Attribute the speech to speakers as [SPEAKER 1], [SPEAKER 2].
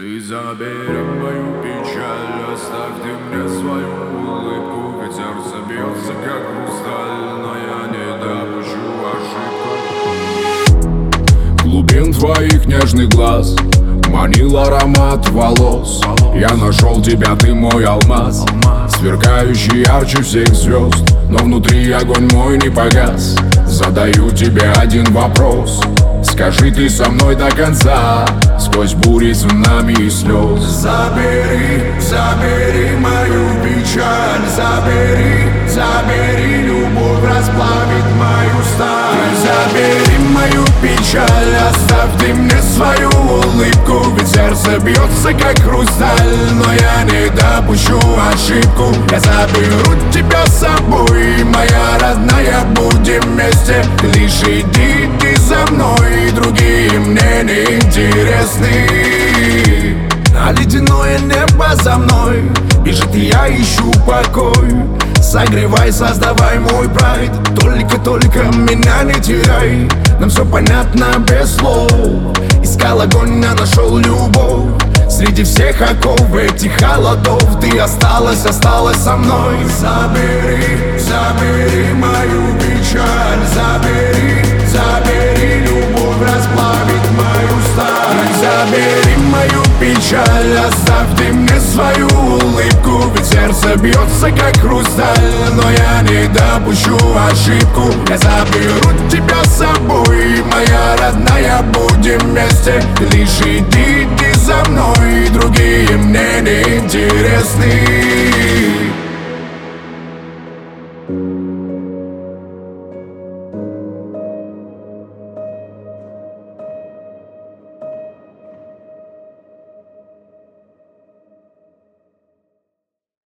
[SPEAKER 1] Ты забери мою печаль, оставь ты мне свою улыбку. Ведь сердце бьется как хрусталь, но я не допущу ошибку.
[SPEAKER 2] Глубин твоих нежных глаз манил аромат волос. Я нашел тебя, ты мой алмаз, сверкающий ярче всех звезд. Но внутри огонь мой не погас. Задаю тебе один вопрос: скажи, ты со мной до конца, сквозь бури, цунами и слез?
[SPEAKER 1] Забери, забери мою печаль, забери, забери, любовь расплавит мою сталь. Ты забери мою печаль, оставь ты мне свою улыбку. Ведь сердце бьется как хрусталь, но я не допущу ошибку. Я заберу тебя с собой, моя родная, будем вместе. Лишь иди, иди за мной, другие мне не интересны.
[SPEAKER 3] А ледяное небо за мной бежит, и я ищу покой. Согревай, создавай мой прайд, только меня не теряй. Нам все понятно без слов. Искал огонь, а нашел любовь. Среди всех оков этих холодов ты осталась со мной.
[SPEAKER 1] Забери, забери мою печаль, забери, забери, любовь расплавит мою сталь.
[SPEAKER 3] Забери мою печаль, оставь ты мне свою улыбку. Ведь сердце бьется как хрусталь, но я не допущу ошибку. Я заберу тебя с собой, моя родная, будем вместе. Лишь иди, иди за мной, другие мне не интересны.